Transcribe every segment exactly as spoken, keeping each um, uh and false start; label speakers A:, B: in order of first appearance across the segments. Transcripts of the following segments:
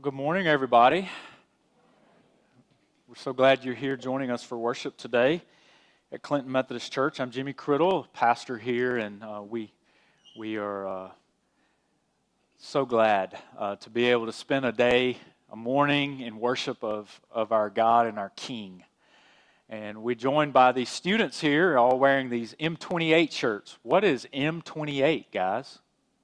A: Well, good morning, everybody. We're so glad you're here joining us for worship today at Clinton Methodist Church. I'm Jimmy Criddle, pastor here, and uh, we we are uh, so glad uh, to be able to spend a day, a morning in worship of, of our God and our King. And we're joined by these students here, all wearing these M twenty-eight shirts. What is M twenty-eight, guys?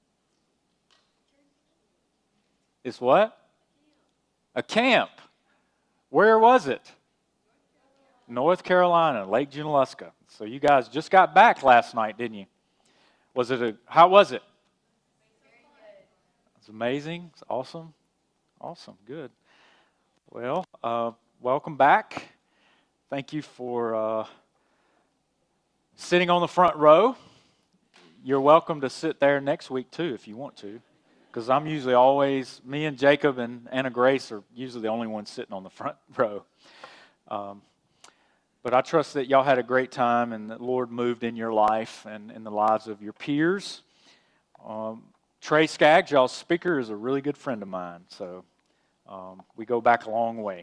A: It's what? A camp. Where was it? North Carolina, Lake Junaluska. So you guys just got back last night, didn't you? Was it a, how was it?
B: Very good.
A: It's amazing. It's awesome. Awesome. Good. Well, uh, welcome back. Thank you for uh, sitting on the front row. You're welcome to sit there next week too if you want to. Because I'm usually always, me and Jacob and Anna Grace are usually the only ones sitting on the front row. Um, but I trust that y'all had a great time and that the Lord moved in your life and in the lives of your peers. Um, Trey Skaggs, y'all's speaker, is a really good friend of mine. So um, we go back a long way.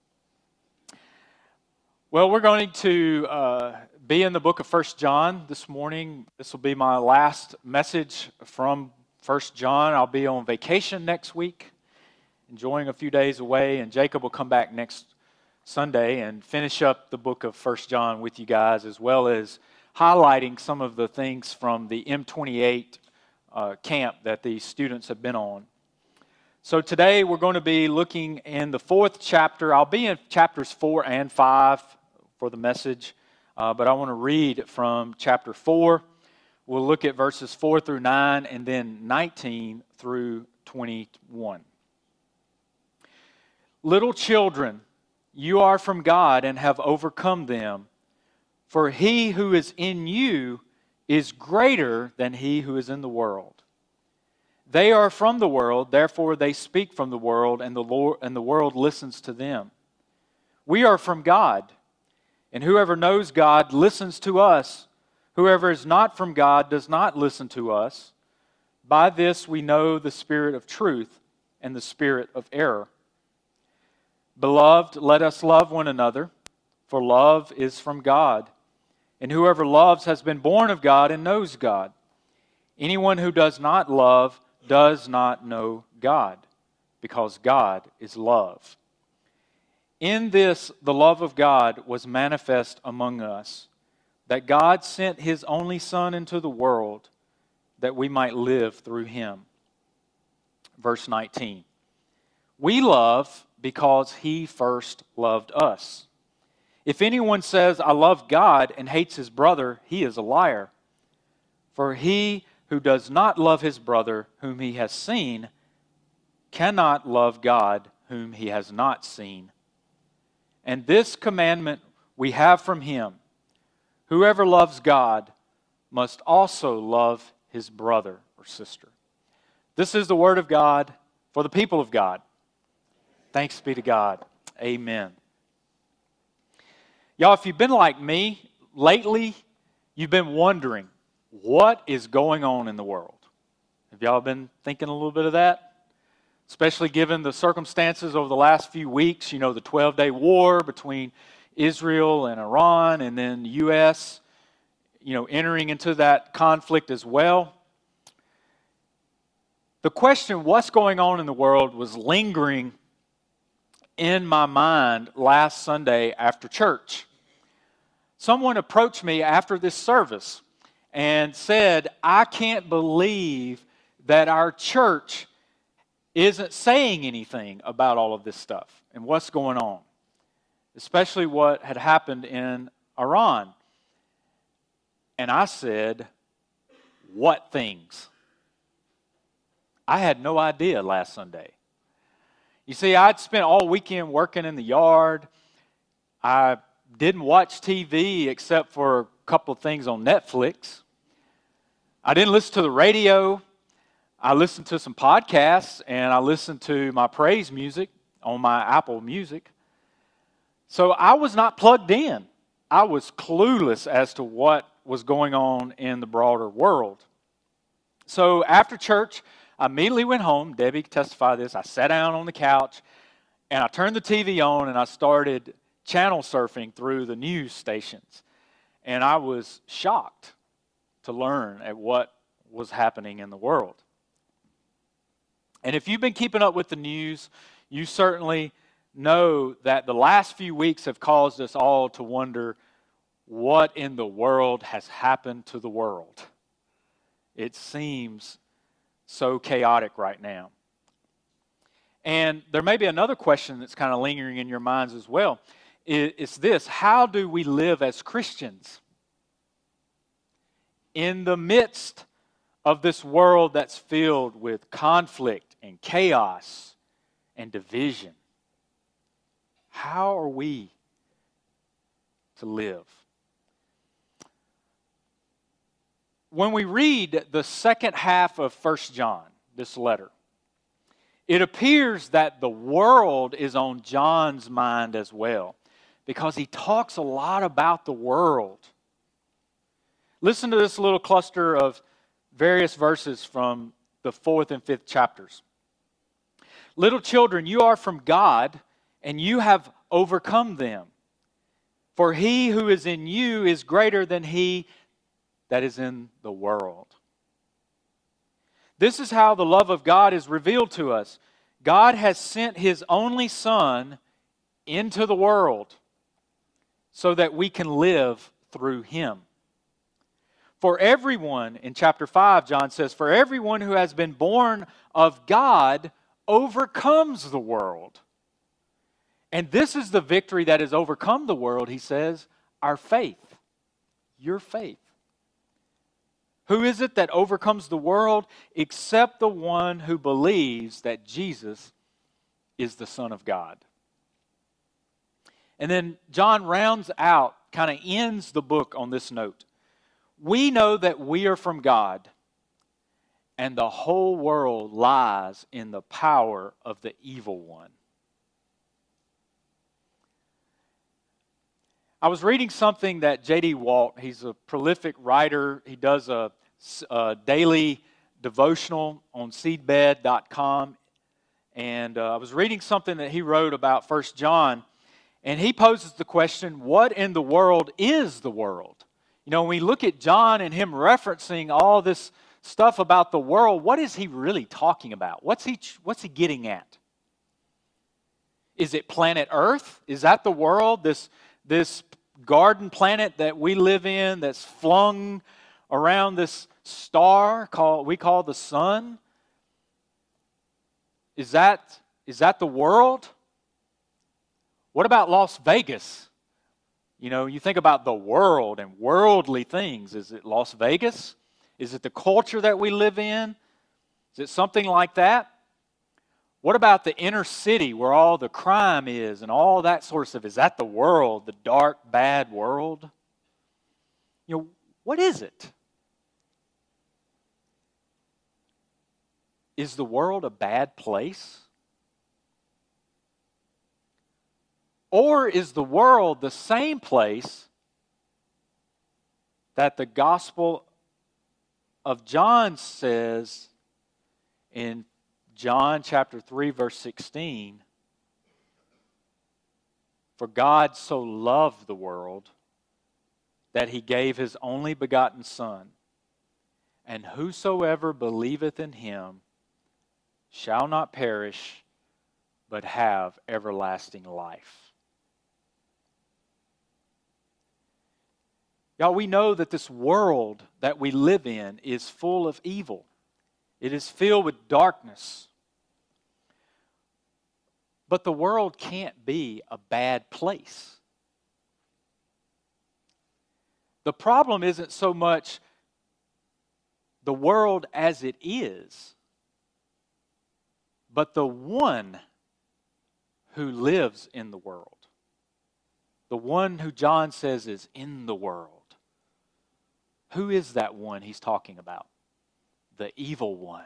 A: Well, we're going to uh, be in the book of First John this morning. This will be my last message from First John. I'll be on vacation next week, enjoying a few days away, and Jacob will come back next Sunday and finish up the book of First John with you guys, as well as highlighting some of the things from the M twenty-eight uh, camp that these students have been on. So today we're going to be looking in the fourth chapter. I'll be in chapters four and five for the message, uh, but I want to read from chapter four. We'll look at verses four through nine and then nineteen through twenty-one. Little children, you are from God and have overcome them. For he who is in you is greater than he who is in the world. They are from the world, therefore they speak from the world, and the Lord, and the world listens to them. We are from God, and whoever knows God listens to us. Whoever is not from God does not listen to us. By this we know the spirit of truth and the spirit of error. Beloved, let us love one another, for love is from God. And whoever loves has been born of God and knows God. Anyone who does not love does not know God, because God is love. In this the love of God was manifest among us, that God sent His only Son into the world that we might live through Him. Verse nineteen. We love because He first loved us. If anyone says, I love God, and hates his brother, he is a liar. For he who does not love his brother whom he has seen cannot love God whom he has not seen. And this commandment we have from Him: whoever loves God must also love his brother or sister. This is the word of God for the people of God. Thanks be to God. Amen. Y'all, if you've been like me, lately you've been wondering, what is going on in the world? Have y'all been thinking a little bit of that? Especially given the circumstances over the last few weeks, you know, the twelve-day war between Israel and Iran, and then the U S, you know, entering into that conflict as well. The question, what's going on in the world, was lingering in my mind last Sunday after church. Someone approached me after this service and said, I can't believe that our church isn't saying anything about all of this stuff and what's going on, especially what had happened in Iran. And I said, what things? I had no idea last Sunday. You see, I'd spent all weekend working in the yard. I didn't watch T V except for a couple of things on Netflix. I didn't listen to the radio. I listened to some podcasts, and I listened to my praise music on my Apple Music. So I was not plugged in. I was clueless as to what was going on in the broader world. So after church, I immediately went home. Debbie can testify to this. I sat down on the couch, and I turned the T V on, and I started channel surfing through the news stations. And I was shocked to learn at what was happening in the world. And if you've been keeping up with the news, you certainly know that the last few weeks have caused us all to wonder, what in the world has happened to the world? It seems so chaotic right now. And there may be another question that's kind of lingering in your minds as well. It's this: how do we live as Christians in the midst of this world that's filled with conflict and chaos and division? How are we to live? When we read the second half of First John, this letter, it appears that the world is on John's mind as well, because he talks a lot about the world. Listen to this little cluster of various verses from the fourth and fifth chapters. Little children, you are from God, and you have overcome them. For he who is in you is greater than he that is in the world. This is how the love of God is revealed to us. God has sent his only Son into the world so that we can live through him. For everyone, in chapter five, John says, for everyone who has been born of God overcomes the world. And this is the victory that has overcome the world, he says, our faith, your faith. Who is it that overcomes the world except the one who believes that Jesus is the Son of God? And then John rounds out, kind of ends the book on this note. We know that we are from God, and the whole world lies in the power of the evil one. I was reading something that J D Walt, he's a prolific writer. He does a, a daily devotional on seedbed dot com. And uh, I was reading something that he wrote about First John. And he poses the question, what in the world is the world? You know, when we look at John and him referencing all this stuff about the world, what is he really talking about? What's he, what's he getting at? Is it planet Earth? Is that the world? This, this garden planet that we live in that's flung around this star called, we call the sun? Is that, is that the world? What about Las Vegas? You know, you think about the world and worldly things. Is it Las Vegas? Is it the culture that we live in? Is it something like that? What about the inner city where all the crime is and all that sort of stuff? Is that the world, the dark, bad world? You know, what is it? Is the world a bad place? Or is the world the same place that the Gospel of John says in John chapter three, verse sixteen, for God so loved the world that he gave his only begotten Son, and whosoever believeth in him shall not perish, but have everlasting life. Y'all, we know that this world that we live in is full of evil. It is filled with darkness. But the world can't be a bad place. The problem isn't so much the world as it is, but the one who lives in the world. The one who John says is in the world. Who is that one he's talking about? The evil one.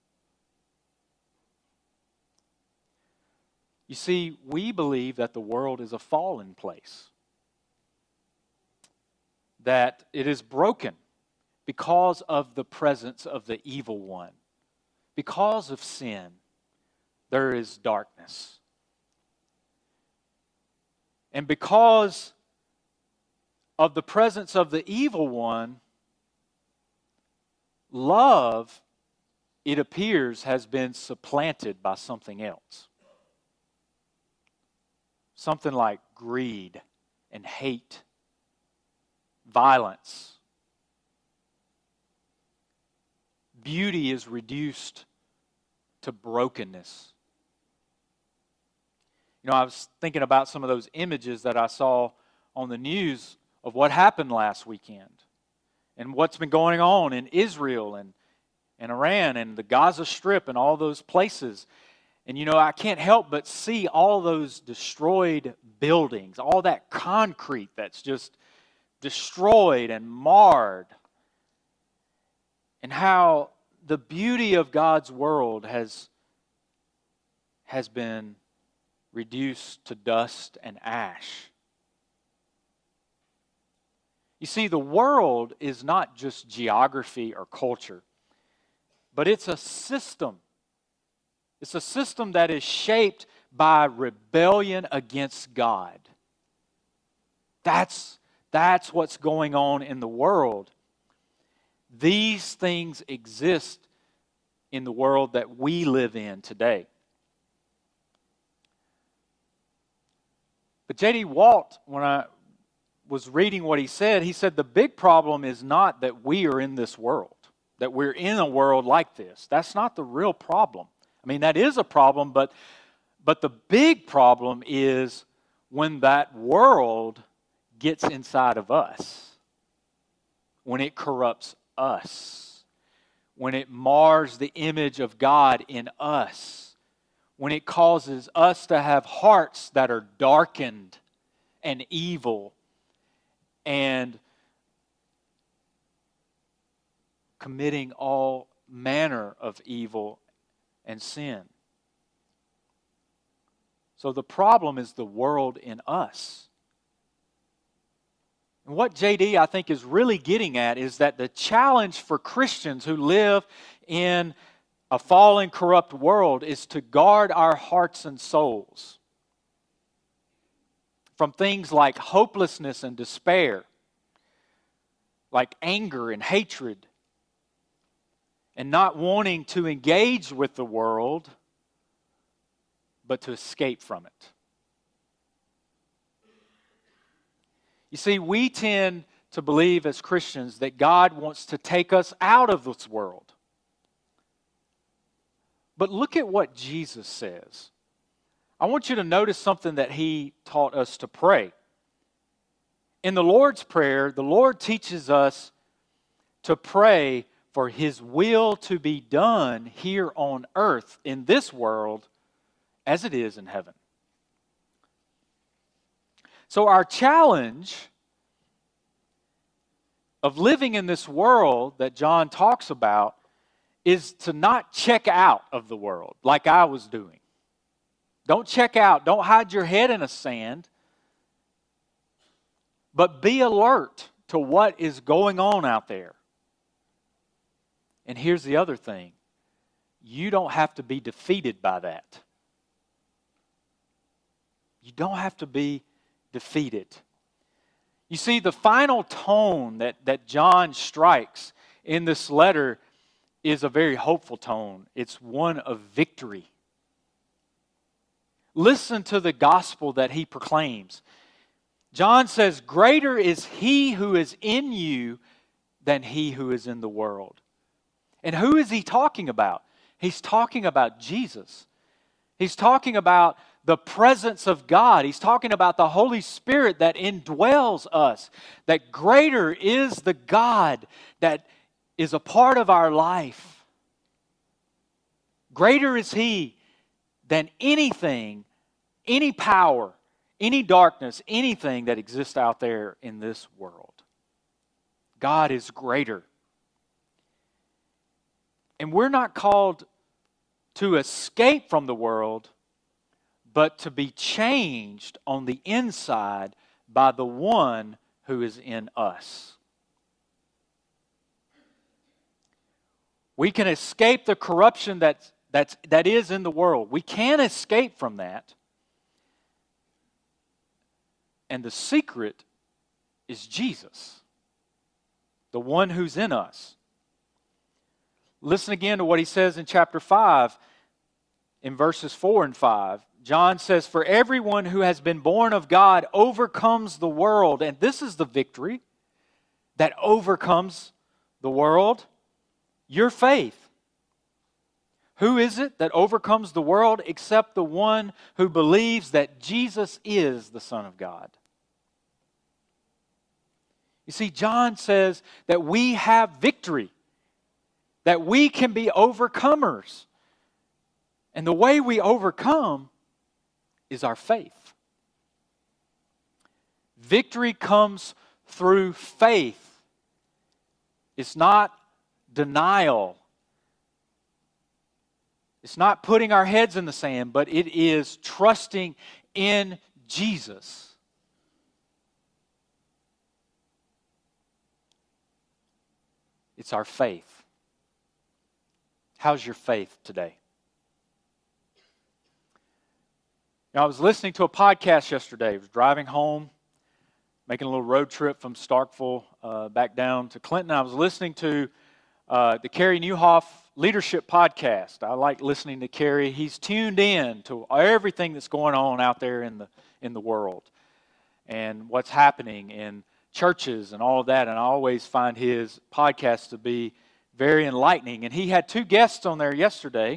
A: You see, we believe that the world is a fallen place. That it is broken because of the presence of the evil one. Because of sin, there is darkness. And because of the presence of the evil one, love, it appears, has been supplanted by something else. Something like greed and hate, violence. Beauty is reduced to brokenness. You know, I was thinking about some of those images that I saw on the news of what happened last weekend and what's been going on in Israel and, and Iran and the Gaza Strip and all those places. And, you know, I can't help but see all those destroyed buildings, all that concrete that's just destroyed and marred, and how the beauty of God's world has, has been reduced to dust and ash. You see, the world is not just geography or culture, but it's a system. It's a system that is shaped by rebellion against God. That's, that's what's going on in the world. These things exist in the world that we live in today. But J D Walt, when I was reading what he said, he said the big problem is not that we are in this world, that we're in a world like this. That's not the real problem. I mean, that is a problem, but, but the big problem is when that world gets inside of us, when it corrupts us, when it mars the image of God in us, when it causes us to have hearts that are darkened and evil and committing all manner of evil and sin. So the problem is the world in us. And what J D, I think, is really getting at is that the challenge for Christians who live in a fallen, corrupt world is to guard our hearts and souls from things like hopelessness and despair, like anger and hatred, and not wanting to engage with the world, but to escape from it. You see, we tend to believe as Christians that God wants to take us out of this world. But look at what Jesus says. I want you to notice something that He taught us to pray. In the Lord's Prayer, the Lord teaches us to pray for His will to be done here on earth, in this world, as it is in heaven. So our challenge of living in this world that John talks about is to not check out of the world like I was doing. Don't check out. Don't hide your head in the sand. But be alert to what is going on out there. And here's the other thing. You don't have to be defeated by that. You don't have to be defeated. You see, the final tone that, that John strikes in this letter is a very hopeful tone. It's one of victory. Listen to the gospel that he proclaims. John says, "Greater is He who is in you than he who is in the world." And who is he talking about? He's talking about Jesus. He's talking about the presence of God. He's talking about the Holy Spirit that indwells us. That greater is the God that is a part of our life. Greater is He than anything, any power, any darkness, anything that exists out there in this world. God is greater. And we're not called to escape from the world, but to be changed on the inside by the one who is in us. We can escape the corruption that's, that's, that is in the world. We can escape from that. And the secret is Jesus, the one who's in us. Listen again to what he says in chapter five, in verses four and five. John says, "For everyone who has been born of God overcomes the world." And this is the victory that overcomes the world. Your faith. Who is it that overcomes the world except the one who believes that Jesus is the Son of God? You see, John says that we have victory, that we can be overcomers. And the way we overcome is our faith. Victory comes through faith. It's not denial. It's not putting our heads in the sand, but it is trusting in Jesus. It's our faith. How's your faith today? Now, I was listening to a podcast yesterday. I was driving home, making a little road trip from Starkville uh, back down to Clinton. I was listening to uh, the Carey Nieuwhof Leadership Podcast. I like listening to Carey. He's tuned in to everything that's going on out there in the in the world and what's happening in churches and all of that. And I always find his podcast to be very enlightening. And he had two guests on there yesterday.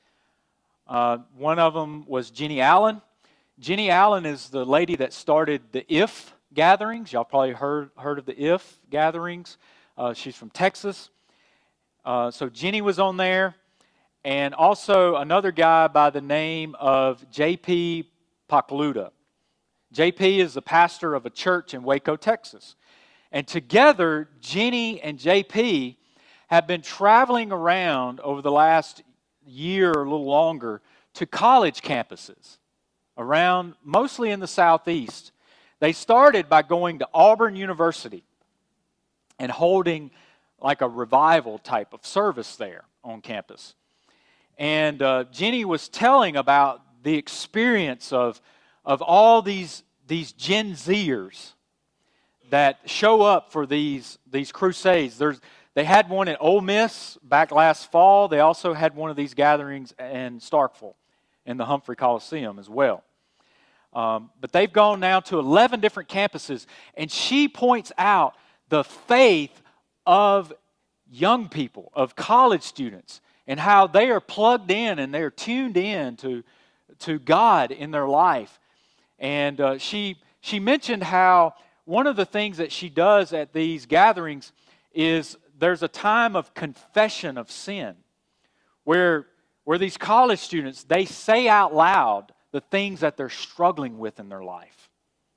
A: Uh, one of them was Jenny Allen. Jenny Allen is the lady that started the IF gatherings. Y'all probably heard, heard of the IF gatherings. Uh, she's from Texas. Uh, so Jenny was on there. And also another guy by the name of J P Pakluda. J P is the pastor of a church in Waco, Texas. And together, Jenny and J P have been traveling around over the last year or a little longer to college campuses around, mostly in the Southeast. They started by going to Auburn University and holding like a revival type of service there on campus. And uh, Jenny was telling about the experience of, of all these, these Gen Zers that show up for these, these crusades. There's They had one at Ole Miss back last fall. They also had one of these gatherings in Starkville in the Humphrey Coliseum as well. Um, but they've gone now to eleven different campuses. And she points out the faith of young people, of college students, and how they are plugged in and they're tuned in to, to God in their life. And uh, she, she mentioned how one of the things that she does at these gatherings is there's a time of confession of sin where, where these college students, they say out loud the things that they're struggling with in their life.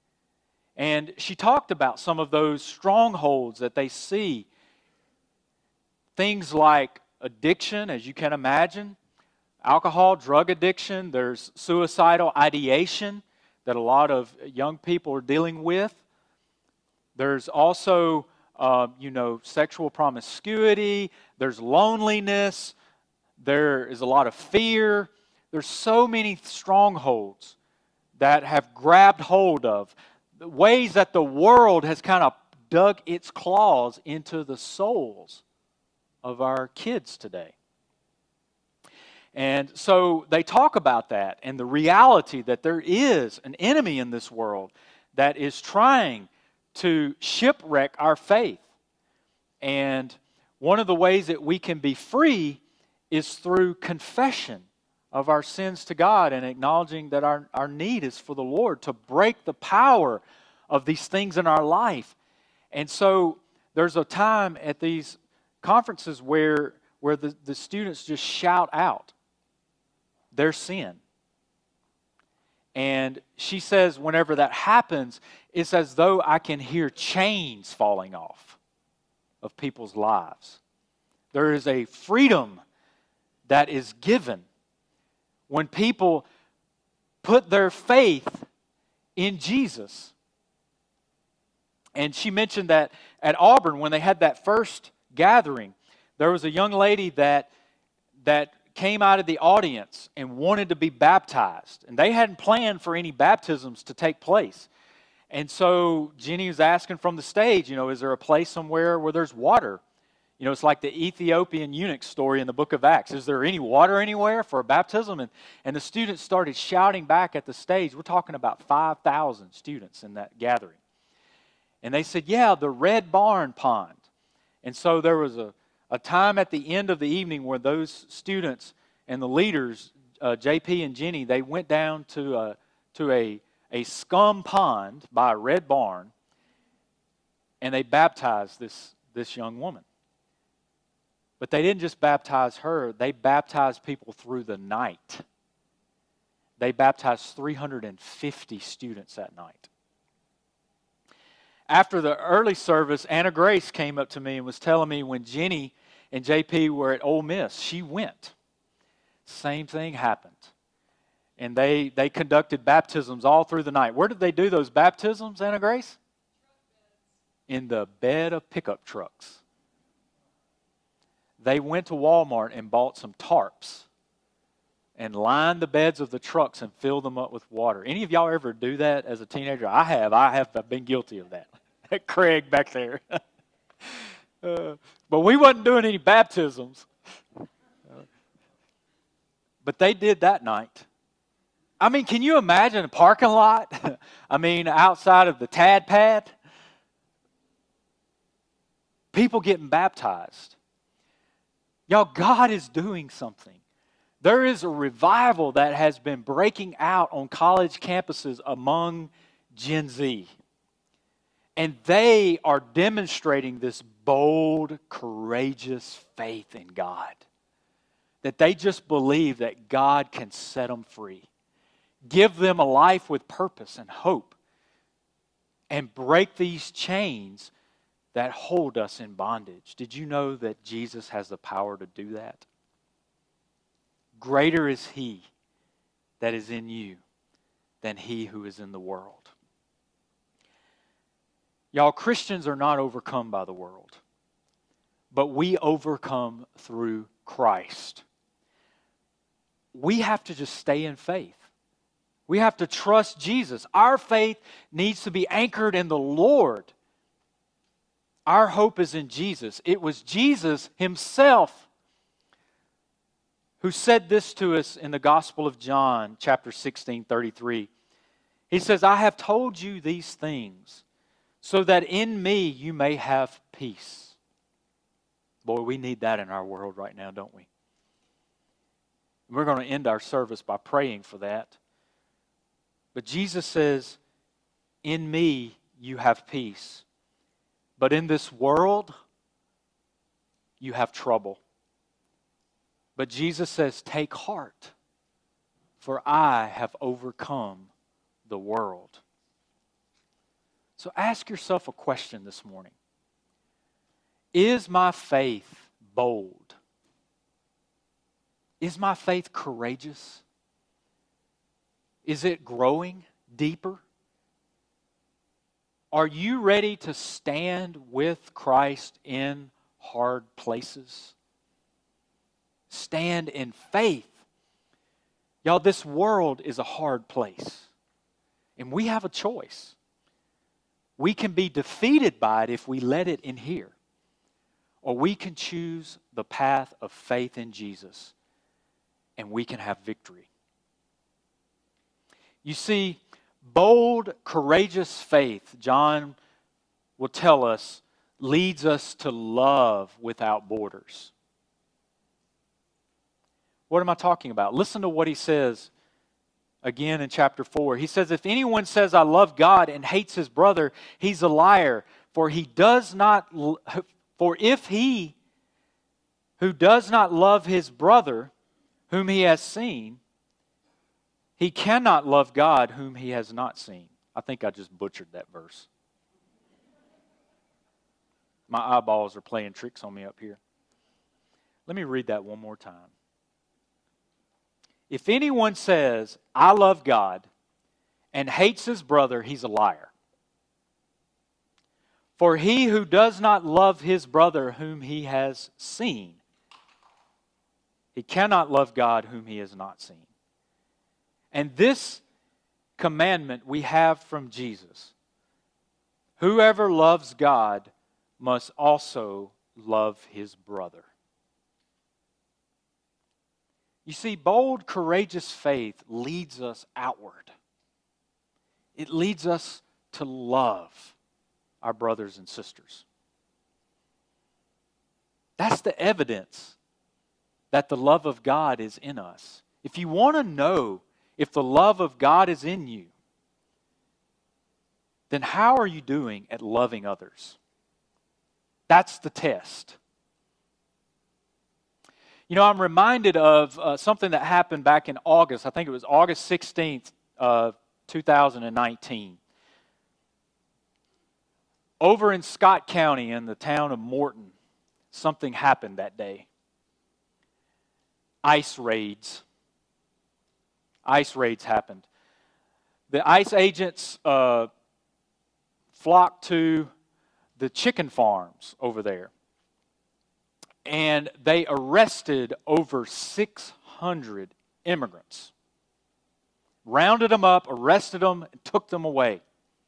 A: And she talked about some of those strongholds that they see. Things like addiction, as you can imagine, alcohol, drug addiction. There's suicidal ideation that a lot of young people are dealing with. There's also Uh, you know, sexual promiscuity, there's loneliness, there is a lot of fear. There's so many strongholds that have grabbed hold of, the ways that the world has kind of dug its claws into the souls of our kids today. And so they talk about that and the reality that there is an enemy in this world that is trying to shipwreck our faith. And one of the ways that we can be free is through confession of our sins to God and acknowledging that our, our need is for the Lord to break the power of these things in our life. And so there's a time at these conferences where, where the, the students just shout out their sin. And she says whenever that happens, it's as though I can hear chains falling off of people's lives. There is a freedom that is given when people put their faith in Jesus. And she mentioned that at Auburn, when they had that first gathering, There was a young lady that that came out of the audience and wanted to be baptized. And they hadn't planned for any baptisms to take place. And so Jenny was asking from the stage, you know, is there a place somewhere where there's water? You know, it's like the Ethiopian eunuch story in the book of Acts. Is there any water anywhere for a baptism? And, and the students started shouting back at the stage. We're talking about five thousand students in that gathering. And they said, yeah, the Red Barn Pond. And so there was a, a time at the end of the evening where those students and the leaders, uh, J P and Jenny, they went down to a, to a, a scum pond by a red barn, and they baptized this, this young woman. But they didn't just baptize her, they baptized people through the night. They baptized three hundred fifty students that night. After the early service, Anna Grace came up to me and was telling me when Jenny and J P were at Ole Miss, she went. Same thing happened. And they, they conducted baptisms all through the night. Where did they do those baptisms, Anna Grace? In the bed of pickup trucks. They went to Walmart and bought some tarps and lined the beds of the trucks and filled them up with water. Any of y'all ever do that as a teenager? I have. I have I've been guilty of that. Craig back there. uh, but we wasn't doing any baptisms. Uh, but they did that night. I mean, can you imagine a parking lot? I mean, outside of the Tad Pad? People getting baptized. Y'all, God is doing something. There is a revival that has been breaking out on college campuses among Gen Z. And they are demonstrating this bold, courageous faith in God. That they just believe that God can set them free. Give them a life with purpose and hope. And break these chains that hold us in bondage. Did you know that Jesus has the power to do that? Greater is He that is in you than he who is in the world. Y'all, Christians are not overcome by the world, but we overcome through Christ. We have to just stay in faith. We have to trust Jesus. Our faith needs to be anchored in the Lord. Our hope is in Jesus. It was Jesus Himself who said this to us in the Gospel of John, chapter sixteen, thirty-three. He says, I have told you these things so that in me you may have peace. Boy, we need that in our world right now, don't we? We're going to end our service by praying for that. But Jesus says, in me you have peace. But in this world, you have trouble. But Jesus says, take heart, for I have overcome the world. So ask yourself a question this morning. Is my faith bold? Is my faith courageous? Is it growing deeper? Are you ready to stand with Christ in hard places? Stand in faith. Y'all, this world is a hard place. And we have a choice. We can be defeated by it if we let it in here. Or we can choose the path of faith in Jesus. And we can have victory. You see, bold, courageous faith, John will tell us, leads us to love without borders. What am I talking about? Listen to what he says again in chapter four. He says, if anyone says, I love God and hates his brother, he's a liar. For he does not, for if he who does not love his brother, whom he has seen, he cannot love God whom he has not seen. I think I just butchered that verse. My eyeballs are playing tricks on me up here. Let me read that one more time. If anyone says, I love God, and hates his brother, he's a liar. For he who does not love his brother whom he has seen, he cannot love God whom he has not seen. And this commandment we have from Jesus. Whoever loves God must also love his brother. You see, bold, courageous faith leads us outward. It leads us to love our brothers and sisters. That's the evidence that the love of God is in us. If you want to know if the love of God is in you, then how are you doing at loving others? That's the test. You know, I'm reminded of uh, something that happened back in August. I think it was August sixteenth, uh, two thousand nineteen. Over in Scott County in the town of Morton, something happened that day. ICE raids. ICE raids happened. The ICE agents uh, flocked to the chicken farms over there. And they arrested over six hundred immigrants. Rounded them up, arrested them, and took them away.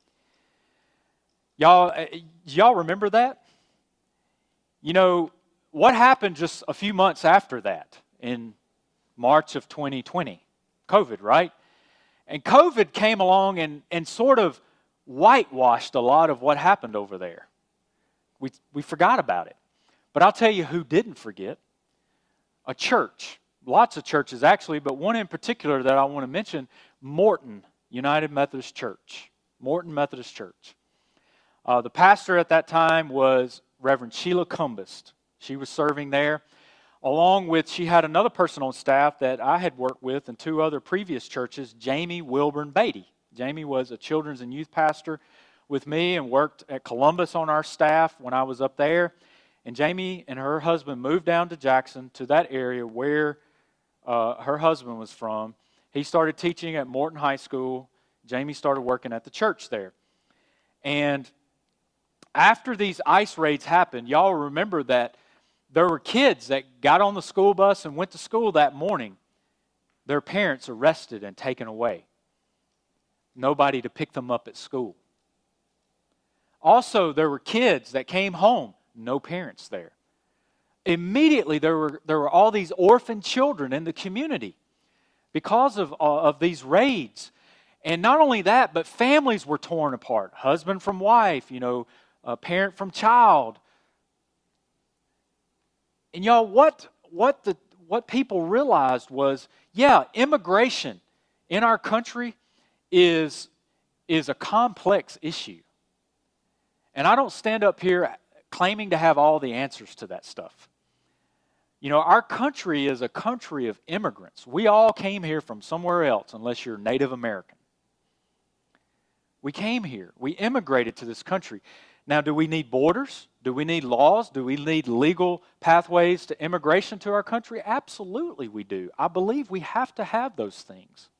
A: Y'all, y'all remember that? You know, what happened just a few months after that in March of twenty twenty? COVID, right? And COVID came along and, and sort of whitewashed a lot of what happened over there. We, we forgot about it. But I'll tell you who didn't forget. A church. Lots of churches actually, but one in particular that I want to mention, Morton United Methodist Church. Morton Methodist Church. Uh, the pastor at that time was Reverend Sheila Cumbest. She was serving there. Along with, she had another person on staff that I had worked with in two other previous churches, Jamie Wilburn Beatty. Jamie was a children's and youth pastor with me and worked at Columbus on our staff when I was up there. And Jamie and her husband moved down to Jackson, to that area where uh, her husband was from. He started teaching at Morton High School. Jamie started working at the church there. And after these ICE raids happened, y'all remember that there were kids that got on the school bus and went to school that morning. Their parents arrested and taken away. Nobody to pick them up at school. Also, there were kids that came home. No parents there. Immediately, there were, there were all these orphan children in the community because of, uh, of these raids. And not only that, but families were torn apart. Husband from wife, you know, a parent from child. And y'all, what, what, the, what people realized was, yeah, immigration in our country is, is a complex issue. And I don't stand up here claiming to have all the answers to that stuff. You know, our country is a country of immigrants. We all came here from somewhere else, unless you're Native American. We came here. We immigrated to this country. Now, do we need borders? Do we need laws? Do we need legal pathways to immigration to our country? Absolutely we do. I believe we have to have those things.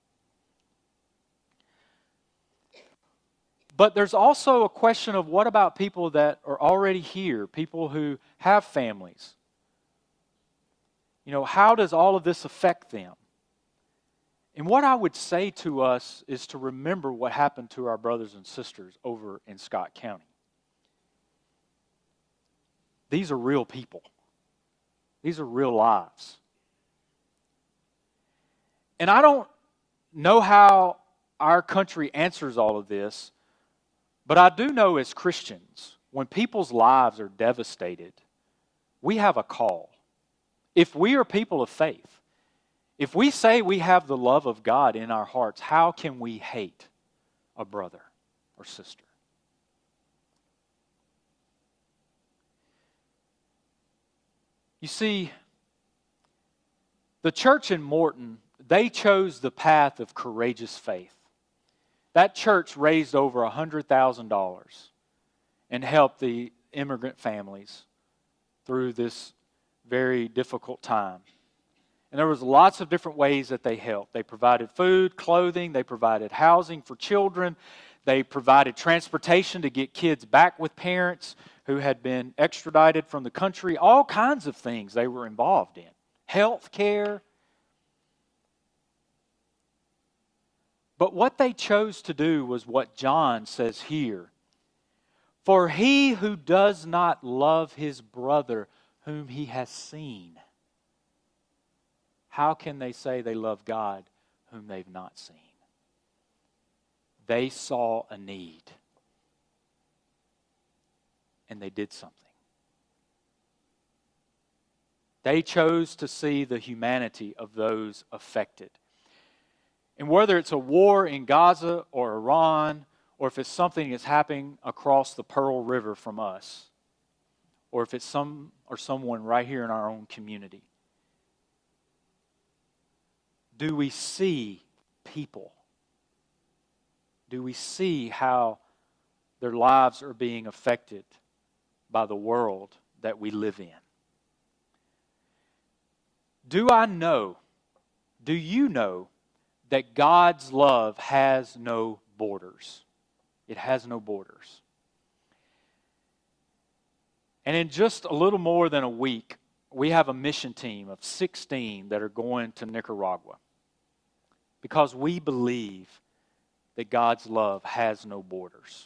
A: But there's also a question of what about people that are already here, people who have families? You know, how does all of this affect them? And what I would say to us is to remember what happened to our brothers and sisters over in Scott County. These are real people. These are real lives. And I don't know how our country answers all of this, but I do know as Christians, when people's lives are devastated, we have a call. If we are people of faith, if we say we have the love of God in our hearts, how can we hate a brother or sister? You see, the church in Morton, they chose the path of courageous faith. That church raised over one hundred thousand dollars and helped the immigrant families through this very difficult time. And there was lots of different ways that they helped. They provided food, clothing, they provided housing for children. They provided transportation to get kids back with parents who had been extradited from the country. All kinds of things they were involved in. Health care. But what they chose to do was what John says here. For he who does not love his brother whom he has seen, how can they say they love God whom they've not seen? They saw a need. And they did something. They chose to see the humanity of those affected. And whether it's a war in Gaza or Iran, or if it's something that's happening across the Pearl River from us, or if it's some or someone right here in our own community, do we see people? Do we see how their lives are being affected by the world that we live in? Do I know, do you know that God's love has no borders? It has no borders. And in just a little more than a week, we have a mission team of sixteen that are going to Nicaragua because we believe that God's love has no borders.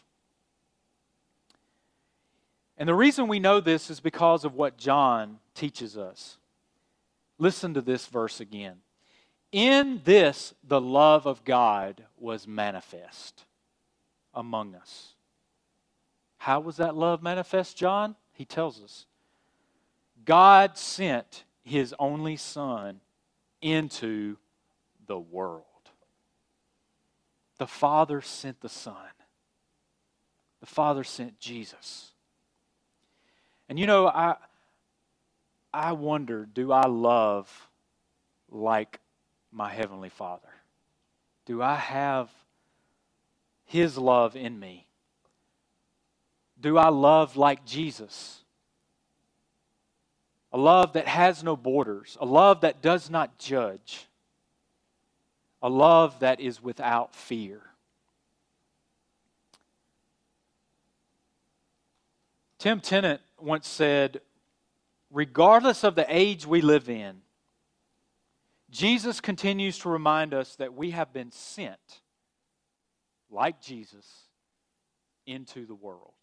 A: And the reason we know this is because of what John teaches us. Listen to this verse again. In this, the love of God was manifest among us. How was that love manifest, John? He tells us. God sent His only Son into the world. The Father sent the Son. The Father sent Jesus. And you know, I, I wonder, do I love like my Heavenly Father? Do I have His love in me? Do I love like Jesus? A love that has no borders. A love that does not judge. A love that is without fear. Tim Tennant once said, regardless of the age we live in, Jesus continues to remind us that we have been sent, like Jesus, into the world.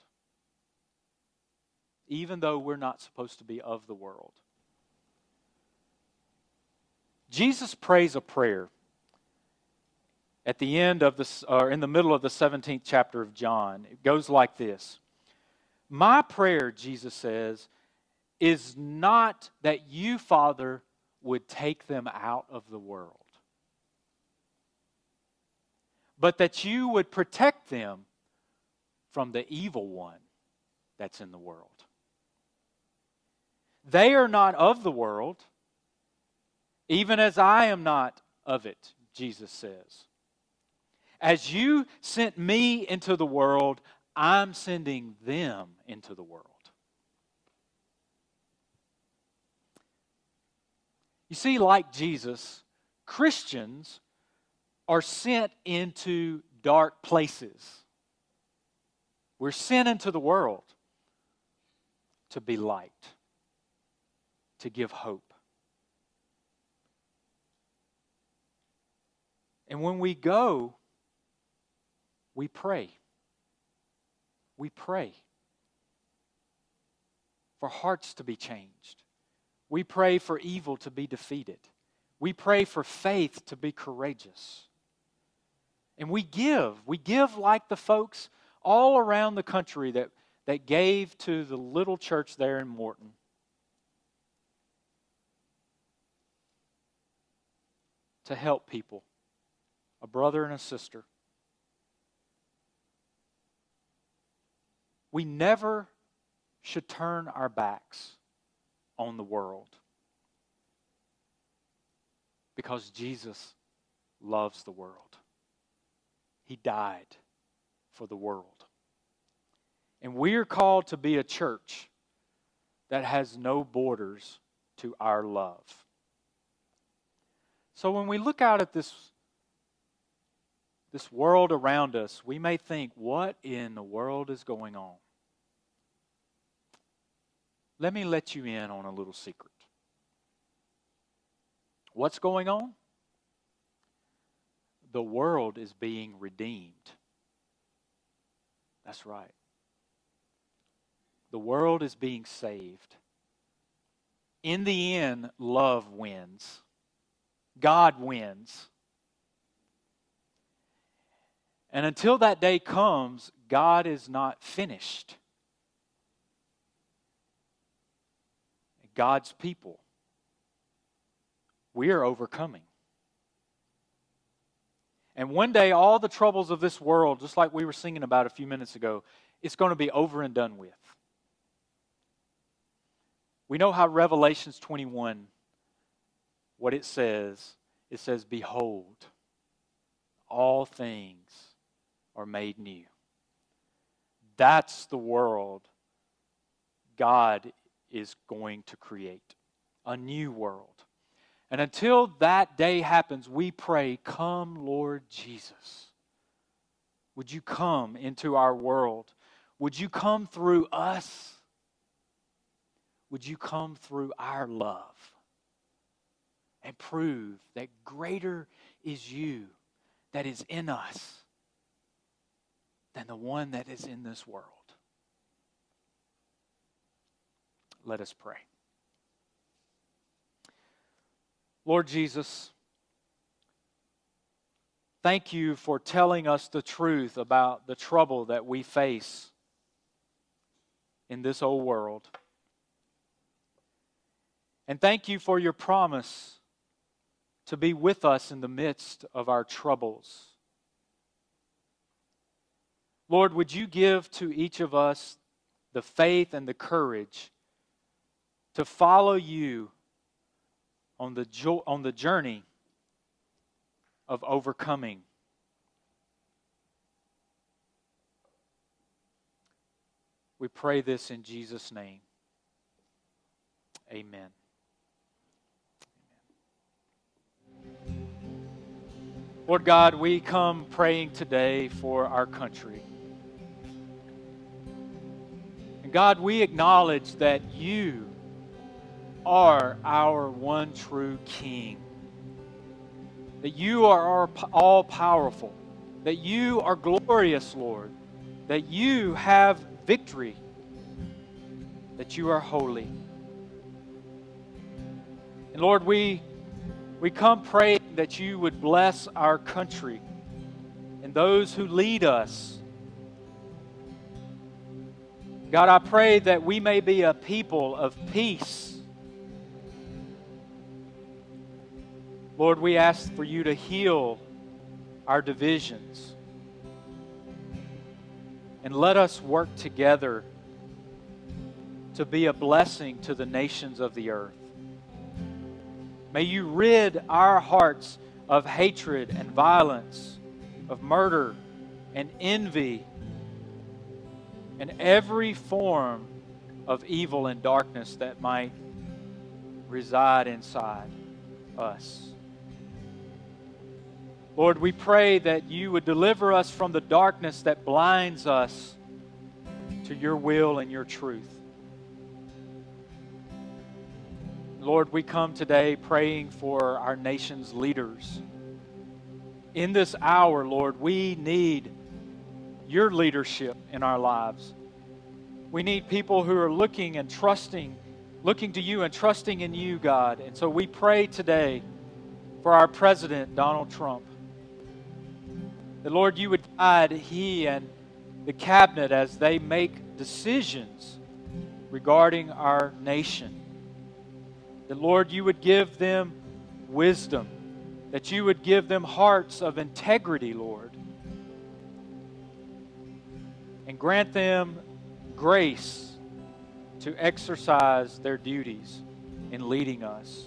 A: Even though we're not supposed to be of the world. Jesus prays a prayer at the end of this, or in the middle of the seventeenth chapter of John. It goes like this. My prayer, Jesus says, is not that you, Father, would take them out of the world, but that you would protect them from the evil one that's in the world. They are not of the world, even as I am not of it, Jesus says. As you sent me into the world, I'm sending them into the world. You see, like Jesus, Christians are sent into dark places. We're sent into the world to be light, to give hope. And when we go, we pray. We pray for hearts to be changed. We pray for evil to be defeated. We pray for faith to be courageous. And we give. We give like the folks all around the country that, that gave to the little church there in Morton. To help people, a brother and a sister. We never should turn our backs on the world because Jesus loves the world. He died for the world. And we are called to be a church that has no borders to our love. So when we look out at this this world around us, we may think, what in the world is going on? Let me let you in on a little secret. What's going on? The world is being redeemed. That's right. The world is being saved. In the end, love wins. God wins. And until that day comes, God is not finished. God's people, we are overcoming. And one day, all the troubles of this world, just like we were singing about a few minutes ago, it's going to be over and done with. We know how Revelations twenty-one, what it says. It says, behold, all things are made new. That's the world God is going to create. A new world. And until that day happens, we pray, come, Lord Jesus. Would you come into our world? Would you come through us? Would you come through our love and prove that greater is you that is in us than the one that is in this world? Let us pray. Lord Jesus, thank you for telling us the truth about the trouble that we face in this old world. And thank you for your promise to be with us in the midst of our troubles. Lord, would you give to each of us the faith and the courage to follow you on the jo- on the journey of overcoming. We pray this in Jesus' name. Amen. Lord God, we come praying today for our country. And God, we acknowledge that you are our one true King. That you are all powerful. That you are glorious, Lord. That you have victory. That you are holy. And Lord, we, we come praying that you would bless our country and those who lead us. God, I pray that we may be a people of peace. Lord, we ask for you to heal our divisions. And let us work together to be a blessing to the nations of the earth. May you rid our hearts of hatred and violence, of murder and envy, and every form of evil and darkness that might reside inside us. Lord, we pray that you would deliver us from the darkness that blinds us to your will and your truth. Lord, we come today praying for our nation's leaders. In this hour, Lord, we need your leadership in our lives. We need people who are looking and trusting, looking to you and trusting in you, God. And so we pray today for our President, Donald Trump. That, Lord, you would guide he and the cabinet as they make decisions regarding our nation. That, Lord, you would give them wisdom. That you would give them hearts of integrity, Lord. And grant them grace to exercise their duties in leading us.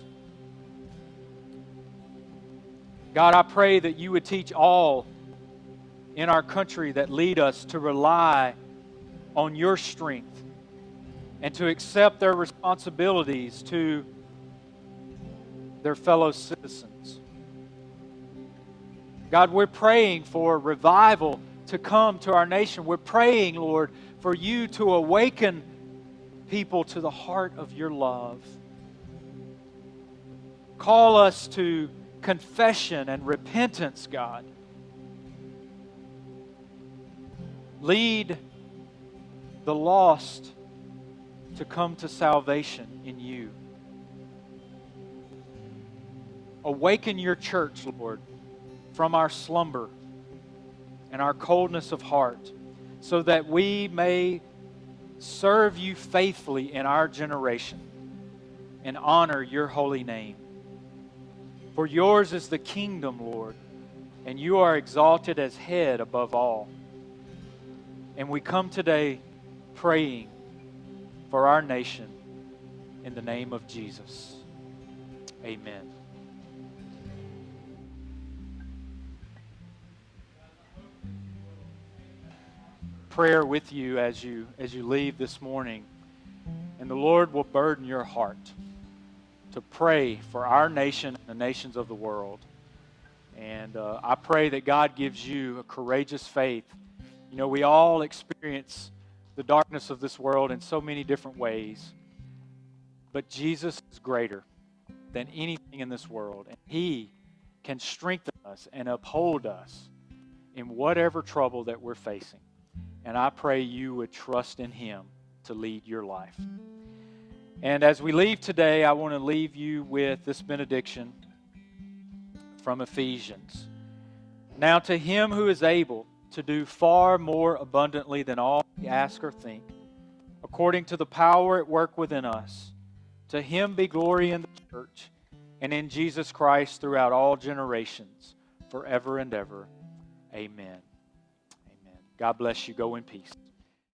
A: God, I pray that you would teach all in our country that lead us to rely on your strength and to accept their responsibilities to their fellow citizens. God, we're praying for revival to come to our nation. We're praying, Lord, for you to awaken people to the heart of your love. Call us to confession and repentance, God. Lead the lost to come to salvation in you. Awaken your church, Lord, from our slumber and our coldness of heart, so that we may serve you faithfully in our generation and honor your holy name. For yours is the kingdom, Lord, and you are exalted as head above all. And we come today praying for our nation in the name of Jesus. Amen. Prayer with you as you as you leave this morning, and the Lord will burden your heart to pray for our nation and the nations of the world. And uh, I pray that God gives you a courageous faith. You know, we all experience the darkness of this world in so many different ways, but Jesus is greater than anything in this world, and He can strengthen us and uphold us in whatever trouble that we're facing. And I pray you would trust in Him to lead your life. And as we leave today, I want to leave you with this benediction from Ephesians. Now to Him who is able to do far more abundantly than all we ask or think, according to the power at work within us, to Him be glory in the church and in Jesus Christ throughout all generations, forever and ever. Amen. God bless you. Go in peace.